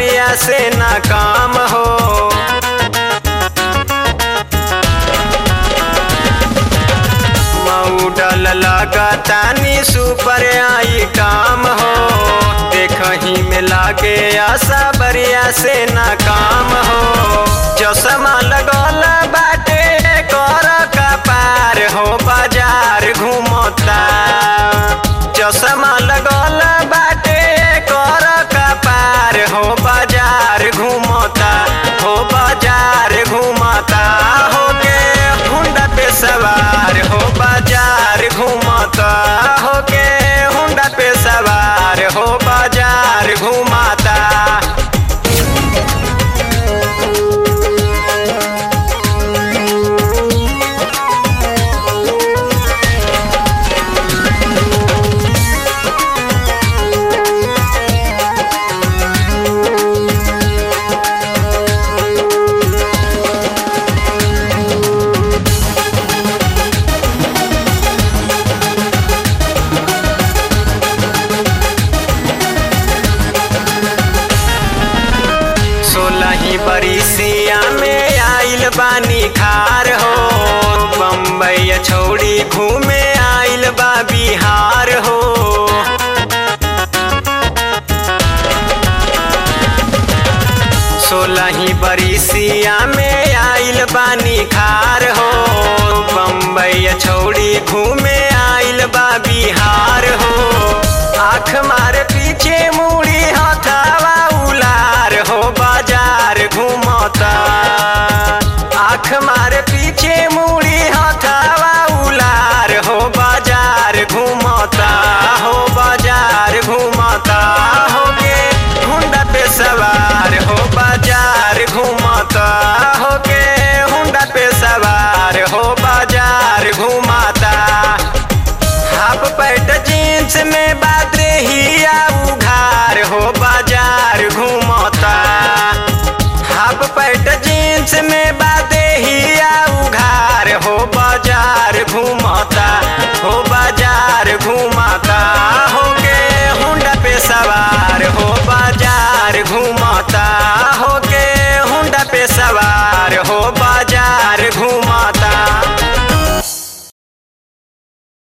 सबरिया से ना काम हो। मऊडल लगातानी सुपर आई काम हो। देखही में लागे सबरिया से ना काम हो। चश्मा लगल बाटे कर कपार हो बाजार घूमता। चश्मा लगल बाटे कर कपार हो बाजार घूमता। हो बाजार घूमता हो के हुंडा पे सवार हो बाजार घूमता। हो के हुंडा पे सवार हो बाजार घूमता। सोलही बरिसिया में आइल बानी खार हो। बम्बई छोड़ी घूमे आइल बा बिहार हो। सोलही बरिसिया में आइल बानी खार हो। बम्बई छोड़ी घूमे आइल बा बिहार हो। आँख मारे पीछे मुड़ी हाथ